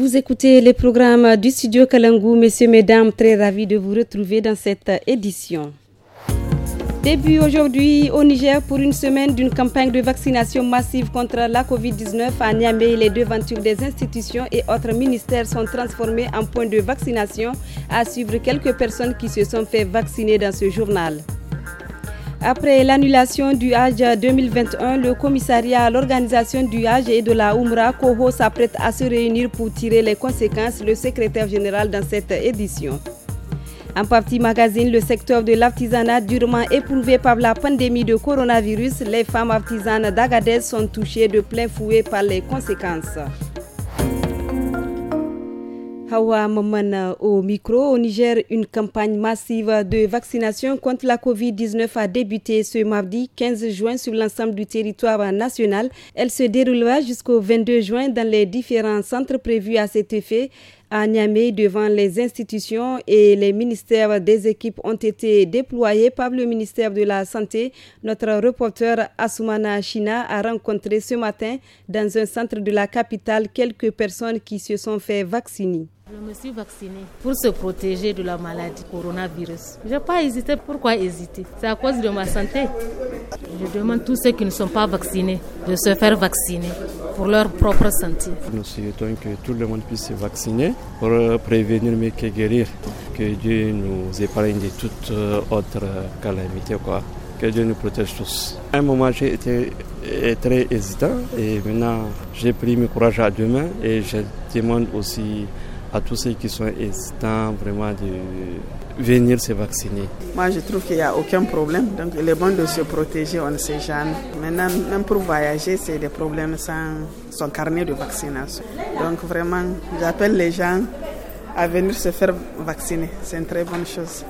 Vous écoutez les programmes du studio Kalangou. Messieurs, mesdames, très ravis de vous retrouver dans cette édition. Début aujourd'hui au Niger pour une semaine d'une campagne de vaccination massive contre la Covid-19 à Niamey. Les devantures des institutions et autres ministères sont transformées en points de vaccination. À suivre quelques personnes qui se sont fait vacciner dans ce journal. Après l'annulation du Hajj 2021, le commissariat à l'organisation du Hajj et de la Oumra, Koho, s'apprête à se réunir pour tirer les conséquences, le secrétaire général dans cette édition. En partie magazine, le secteur de l'artisanat durement éprouvé par la pandémie de coronavirus, les femmes artisanes d'Agadez sont touchées de plein fouet par les conséquences. Hawa Maman au micro. Au Niger, une campagne massive de vaccination contre la Covid-19 a débuté ce mardi 15 juin sur l'ensemble du territoire national. Elle se déroulera jusqu'au 22 juin dans les différents centres prévus à cet effet. À Niamey, devant les institutions et les ministères, des équipes ont été déployées par le ministère de la Santé. Notre reporter Assoumana China a rencontré ce matin dans un centre de la capitale quelques personnes qui se sont fait vacciner. Je me suis vaccinée pour se protéger de la maladie coronavirus. Je n'ai pas hésité. Pourquoi hésiter? C'est à cause de ma santé. Je demande à tous ceux qui ne sont pas vaccinés de se faire vacciner pour leur propre santé. Nous souhaitons que tout le monde puisse se vacciner pour prévenir mais que guérir. Que Dieu nous épargne de toute autre calamité, quoi. Que Dieu nous protège tous. À un moment, j'ai été très hésitant et maintenant, j'ai pris mon courage à deux mains et je demande aussi à tous ceux qui sont hésitants vraiment de venir se vacciner. Moi, je trouve qu'il n'y a aucun problème. Donc, il est bon de se protéger, on ne sait jamais. Maintenant, même pour voyager, c'est des problèmes sans son carnet de vaccination. Donc, vraiment, j'appelle les gens à venir se faire vacciner. C'est une très bonne chose.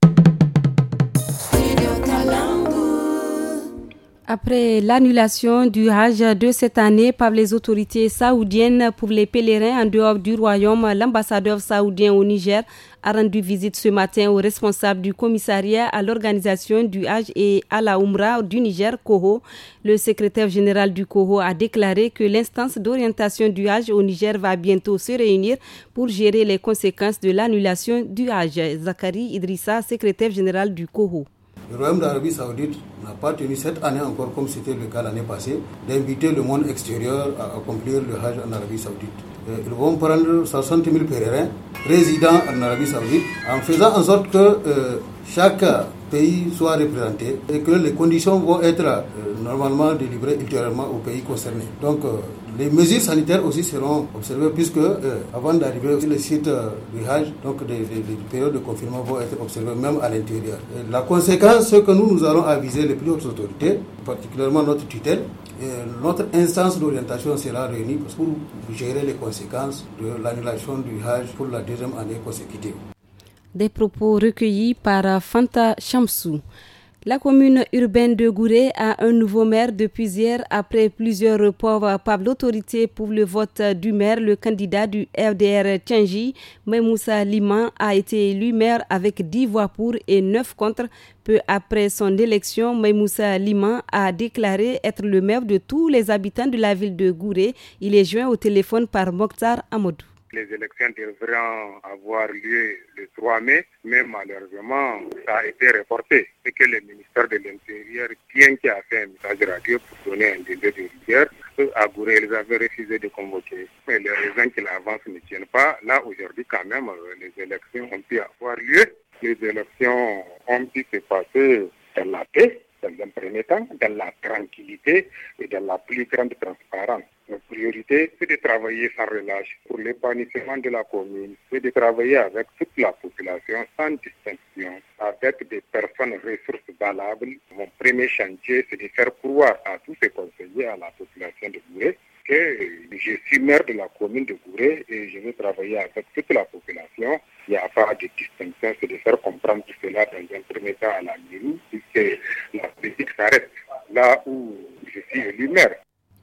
Après l'annulation du Hajj de cette année par les autorités saoudiennes pour les pèlerins en dehors du royaume, l'ambassadeur saoudien au Niger a rendu visite ce matin aux responsables du commissariat à l'organisation du Hajj et à la Oumra du Niger, Koho. Le secrétaire général du Koho a déclaré que l'instance d'orientation du Hajj au Niger va bientôt se réunir pour gérer les conséquences de l'annulation du Hajj. Zakari Idrissa, secrétaire général du Koho. Le Royaume d'Arabie Saoudite n'a pas tenu cette année encore, comme c'était le cas l'année passée, d'inviter le monde extérieur à accomplir le Hajj en Arabie Saoudite. Ils vont prendre 60 000 pèlerins résidant en Arabie Saoudite en faisant en sorte que chaque pays soit représenté et que les conditions vont être normalement délivrées ultérieurement aux pays concernés. Donc les mesures sanitaires aussi seront observées puisque avant d'arriver sur le site du Hajj, donc des périodes de confinement vont être observées même à l'intérieur. Et la conséquence, c'est que nous allons aviser les plus hautes autorités, particulièrement notre tutelle. Et notre instance d'orientation sera réunie pour gérer les conséquences de l'annulation du Hajj pour la deuxième année consécutive. Des propos recueillis par Fanta Chamsou. La commune urbaine de Gouré a un nouveau maire depuis hier après plusieurs reports par l'autorité pour le vote du maire. Le candidat du FDR Tchangi, Maymoussa Liman, a été élu maire avec 10 voix pour et 9 contre. Peu après son élection, Maymoussa Liman a déclaré être le maire de tous les habitants de la ville de Gouré. Il est joint au téléphone par Mokhtar Amadou. Les élections devront avoir lieu le 3 mai, mais malheureusement, ça a été reporté. C'est que le ministère de l'Intérieur, bien qu'il a fait un message radio pour donner un délai de rigueur, à Gouré, ils avaient refusé de convoquer. Mais les raisons qu'il avance ne tiennent pas. Là, aujourd'hui, quand même, les élections ont pu avoir lieu. Les élections ont pu se passer dans la paix, dans un premier temps, dans la tranquillité et dans la plus grande transparence. Notre priorité, c'est de travailler sans relâche pour l'épanouissement de la commune, c'est de travailler avec toute la population sans distinction, avec des personnes ressources valables. Mon premier chantier, c'est de faire croire à tous ces conseillers, à la population de Gouré, que je suis maire de la commune de Gouré et je veux travailler avec toute la population. Il n'y a pas de distinction, c'est de faire comprendre tout cela dans un premier temps à la mairie, puisque la politique s'arrête là où je suis élu maire.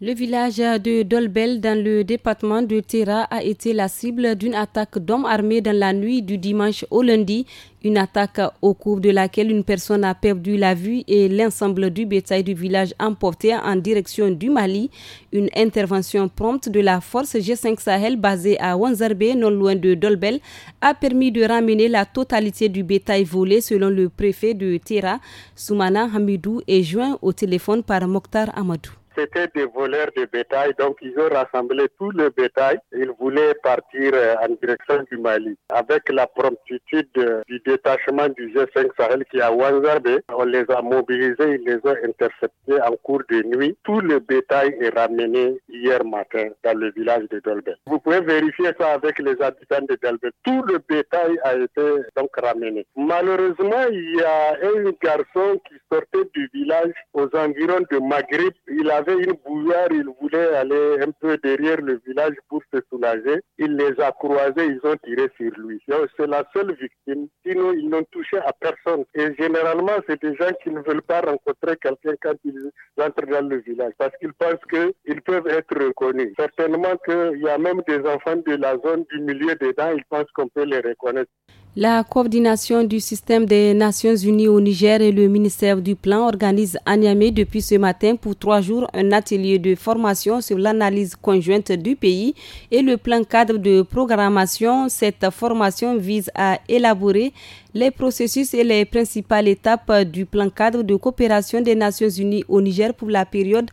Le village de Dolbel dans le département de Terra a été la cible d'une attaque d'hommes armés dans la nuit du dimanche au lundi. Une attaque au cours de laquelle une personne a perdu la vue et l'ensemble du bétail du village emporté en direction du Mali. Une intervention prompte de la force G5 Sahel basée à Wanzarbe, non loin de Dolbel, a permis de ramener la totalité du bétail volé selon le préfet de Terra. Soumana Hamidou est joint au téléphone par Mokhtar Amadou. C'était des voleurs de bétail, donc ils ont rassemblé tout le bétail. Ils voulaient partir en direction du Mali. Avec la promptitude du détachement du G5 Sahel qui est à Wanzarbe, on les a mobilisés, ils les ont interceptés en cours de nuit. Tout le bétail est ramené hier matin dans le village de Dolbel. Vous pouvez vérifier ça avec les habitants de Dolbel. Tout le bétail a été donc ramené. Malheureusement, il y a un garçon qui sortait du village aux environs de Maghreb. Il avait une bouilloire, il voulait aller un peu derrière le village pour se soulager. Il les a croisés, ils ont tiré sur lui. C'est la seule victime. Sinon, ils n'ont touché à personne. Et généralement, c'est des gens qui ne veulent pas rencontrer quelqu'un quand ils entrent dans le village parce qu'ils pensent qu'ils peuvent être reconnus. Certainement qu'il y a même des enfants de la zone du milieu dedans, ils pensent qu'on peut les reconnaître. La coordination du système des Nations Unies au Niger et le ministère du Plan organisent à Niamey depuis ce matin pour 3 jours un atelier de formation sur l'analyse conjointe du pays et le plan cadre de programmation. Cette formation vise à élaborer les processus et les principales étapes du plan cadre de coopération des Nations Unies au Niger pour la période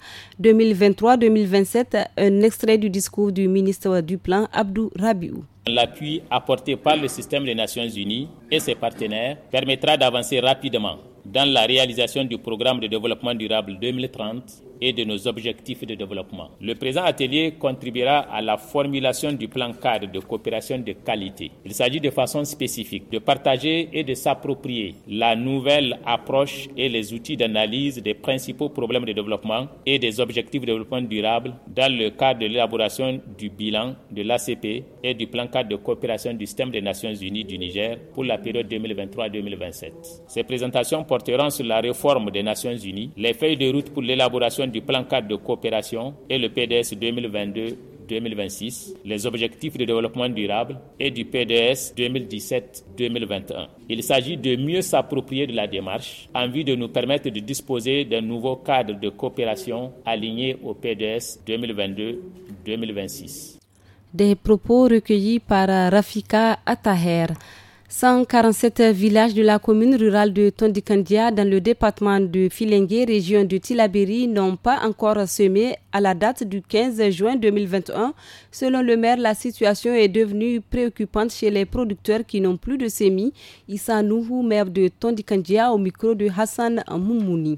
2023-2027. Un extrait du discours du ministre du Plan, Abdou Rabiou. L'appui apporté par le système des Nations Unies et ses partenaires permettra d'avancer rapidement dans la réalisation du programme de développement durable 2030 et de nos objectifs de développement. Le présent atelier contribuera à la formulation du plan cadre de coopération de qualité. Il s'agit de façon spécifique de partager et de s'approprier la nouvelle approche et les outils d'analyse des principaux problèmes de développement et des objectifs de développement durable dans le cadre de l'élaboration du bilan de l'ACP et du plan cadre de coopération du système des Nations Unies du Niger pour la période 2023-2027. Ces présentations porteront sur la réforme des Nations Unies, les feuilles de route pour l'élaboration du plan cadre de coopération et le PDS 2022-2026, les objectifs de développement durable et du PDS 2017-2021. Il s'agit de mieux s'approprier de la démarche en vue de nous permettre de disposer d'un nouveau cadre de coopération aligné au PDS 2022-2026. Des propos recueillis par Rafika Ataher. 147 villages de la commune rurale de Tondikandia dans le département de Filengue, région de Tillabéri, n'ont pas encore semé à la date du 15 juin 2021. Selon le maire, la situation est devenue préoccupante chez les producteurs qui n'ont plus de semis. Issa Nouhou, maire de Tondikandia, au micro de Hassan Moumouni.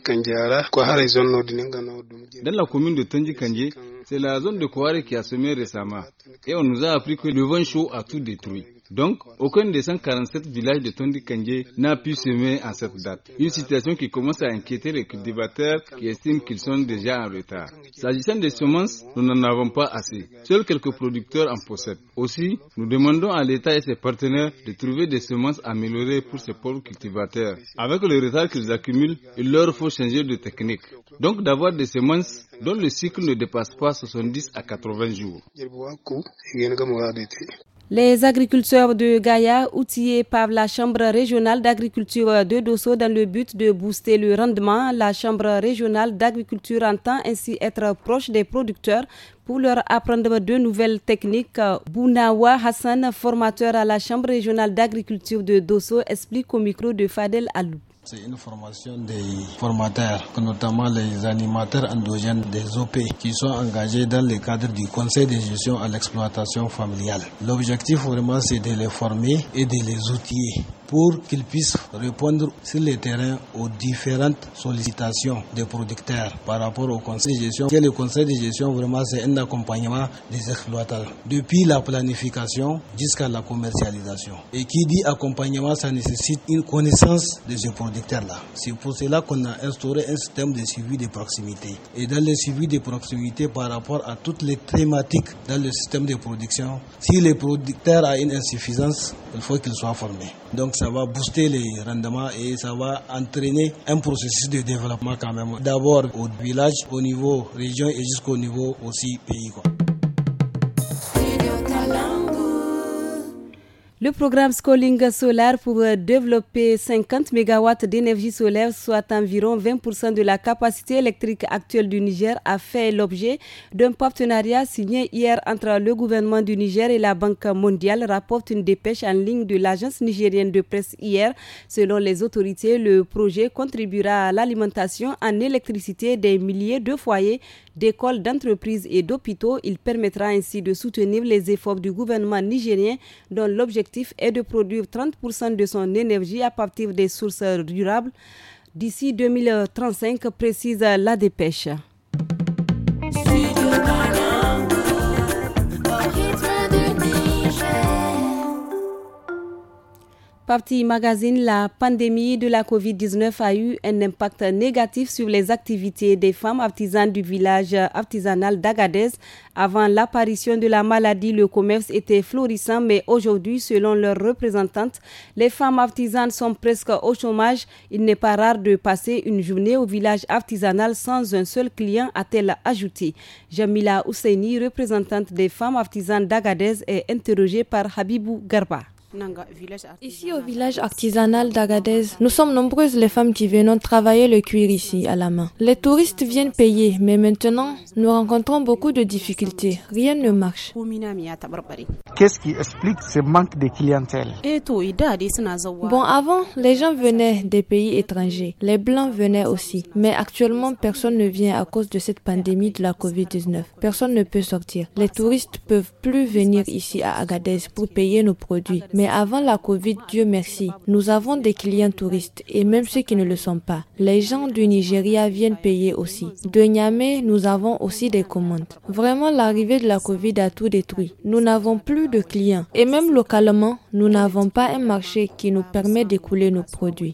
Dans la commune de Tondikandia, c'est la zone de Kouare qui a semé récemment et on nous a appris que le vent chaud a tout détruit. Donc, aucun des 147 villages de Tondikandia n'a pu semer à cette date. Une situation qui commence à inquiéter les cultivateurs qui estiment qu'ils sont déjà en retard. S'agissant des semences, nous n'en avons pas assez. Seuls quelques producteurs en possèdent. Aussi, nous demandons à l'État et ses partenaires de trouver des semences améliorées pour ces pauvres cultivateurs. Avec le retard qu'ils accumulent, il leur faut changer de technique. Donc, d'avoir des semences dont le cycle ne dépasse pas 70 à 80 jours. Les agriculteurs de Gaïa, outillés par la Chambre régionale d'agriculture de Dosso dans le but de booster le rendement, la Chambre régionale d'agriculture entend ainsi être proche des producteurs pour leur apprendre de nouvelles techniques. Bounawa Hassan, formateur à la Chambre régionale d'agriculture de Dosso, explique au micro de Fadel Alou. C'est une formation des formateurs, notamment les animateurs endogènes des OP qui sont engagés dans le cadre du conseil de gestion à l'exploitation familiale. L'objectif vraiment c'est de les former et de les outiller pour qu'ils puissent répondre sur le terrain aux différentes sollicitations des producteurs par rapport au conseil de gestion. Et le conseil de gestion vraiment c'est un accompagnement des exploitants depuis la planification jusqu'à la commercialisation. Et qui dit accompagnement, ça nécessite une connaissance de ce producteur-là. C'est pour cela qu'on a instauré un système de suivi de proximité. Et dans le suivi de proximité par rapport à toutes les thématiques dans le système de production, si le producteur a une insuffisance, il faut qu'ils soient formés. Donc ça va booster les rendements et ça va entraîner un processus de développement quand même. D'abord au village, au niveau région et jusqu'au niveau aussi pays, quoi. Le programme Schooling Solar pour développer 50 MW d'énergie solaire, soit environ 20% de la capacité électrique actuelle du Niger, a fait l'objet d'un partenariat signé hier entre le gouvernement du Niger et la Banque mondiale, rapporte une dépêche en ligne de l'agence nigérienne de presse hier. Selon les autorités, le projet contribuera à l'alimentation en électricité des milliers de foyers, d'écoles, d'entreprises et d'hôpitaux. Il permettra ainsi de soutenir les efforts du gouvernement nigérien dont l'objectif est de produire 30% de son énergie à partir des sources durables d'ici 2035, précise la dépêche. Partie magazine, la pandémie de la COVID-19 a eu un impact négatif sur les activités des femmes artisanes du village artisanal d'Agadez. Avant l'apparition de la maladie, le commerce était florissant, mais aujourd'hui, selon leurs représentantes, les femmes artisanes sont presque au chômage. Il n'est pas rare de passer une journée au village artisanal sans un seul client, a-t-elle ajouté. Jamila Ousseini, représentante des femmes artisanes d'Agadez, est interrogée par Habibou Garba. Ici au village artisanal d'Agadez, nous sommes nombreuses les femmes qui venons travailler le cuir ici à la main. Les touristes viennent payer, mais maintenant, nous rencontrons beaucoup de difficultés. Rien ne marche. Qu'est-ce qui explique ce manque de clientèle? Bon, avant, les gens venaient des pays étrangers. Les Blancs venaient aussi. Mais actuellement, personne ne vient à cause de cette pandémie de la COVID-19. Personne ne peut sortir. Les touristes peuvent plus venir ici à Agadez pour payer nos produits. Mais avant la Covid, Dieu merci, nous avons des clients touristes et même ceux qui ne le sont pas. Les gens du Nigeria viennent payer aussi. De Niamey, nous avons aussi des commandes. Vraiment, l'arrivée de la Covid a tout détruit. Nous n'avons plus de clients et même localement, nous n'avons pas un marché qui nous permet d'écouler nos produits.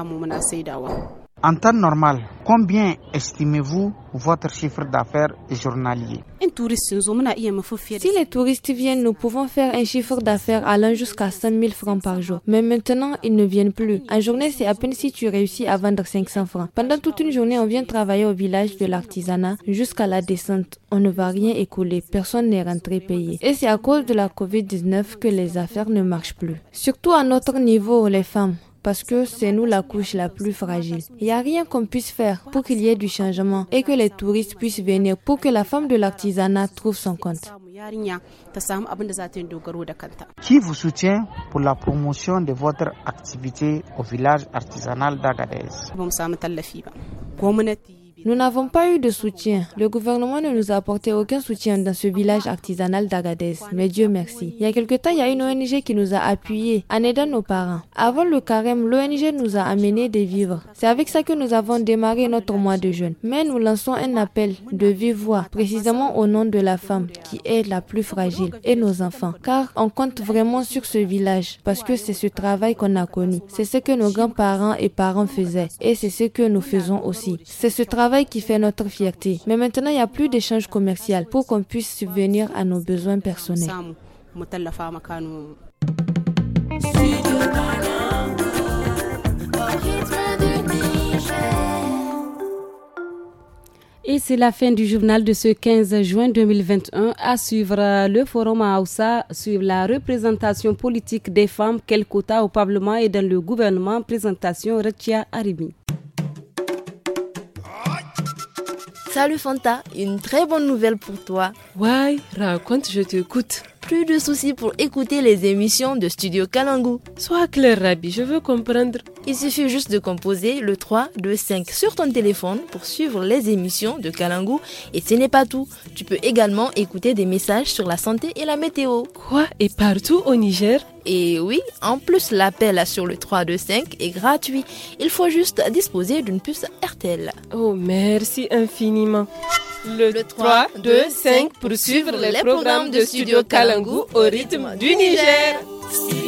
En temps normal, combien estimez-vous votre chiffre d'affaires journalier? Si les touristes viennent, nous pouvons faire un chiffre d'affaires allant jusqu'à 100 000 francs par jour. Mais maintenant, ils ne viennent plus. En journée, c'est à peine si tu réussis à vendre 500 francs. Pendant toute une journée, on vient travailler au village de l'artisanat jusqu'à la descente. On ne va rien écouler. Personne n'est rentré payer. Et c'est à cause de la COVID-19 que les affaires ne marchent plus. Surtout à notre niveau, les femmes. Parce que c'est nous la couche la plus fragile. Il n'y a rien qu'on puisse faire pour qu'il y ait du changement et que les touristes puissent venir pour que la femme de l'artisanat trouve son compte. Qui vous soutient pour la promotion de votre activité au village artisanal d'Agadez? Nous n'avons pas eu de soutien. Le gouvernement ne nous a apporté aucun soutien dans ce village artisanal d'Agadez. Mais Dieu merci. Il y a quelque temps, il y a une ONG qui nous a appuyés en aidant nos parents. Avant le carême, l'ONG nous a amené des vivres. C'est avec ça que nous avons démarré notre mois de jeûne. Mais nous lançons un appel de vive voix, précisément au nom de la femme qui est la plus fragile et nos enfants. Car on compte vraiment sur ce village parce que c'est ce travail qu'on a connu. C'est ce que nos grands-parents et parents faisaient. Et c'est ce que nous faisons aussi. C'est ce travail qui fait notre fierté. Mais maintenant, il n'y a plus d'échange commercial pour qu'on puisse subvenir à nos besoins personnels. Et c'est la fin du journal de ce 15 juin 2021. À suivre le forum à Aoussa sur la représentation politique des femmes, quel quota au Parlement et dans le gouvernement. Présentation Retia Arimi. Salut Fanta, une très bonne nouvelle pour toi. Ouais, raconte, je t'écoute. Plus de soucis pour écouter les émissions de Studio Kalangu. Sois clair, Rabi, je veux comprendre. Il suffit juste de composer le 325 sur ton téléphone pour suivre les émissions de Kalangu. Et ce n'est pas tout. Tu peux également écouter des messages sur la santé et la météo. Quoi? Et partout au Niger? Et oui, en plus, l'appel sur le 325 est gratuit. Il faut juste disposer d'une puce RTL. Oh, merci infiniment. Le 3, 2, 5 pour suivre les programmes de Studio Kalangu au rythme du Niger.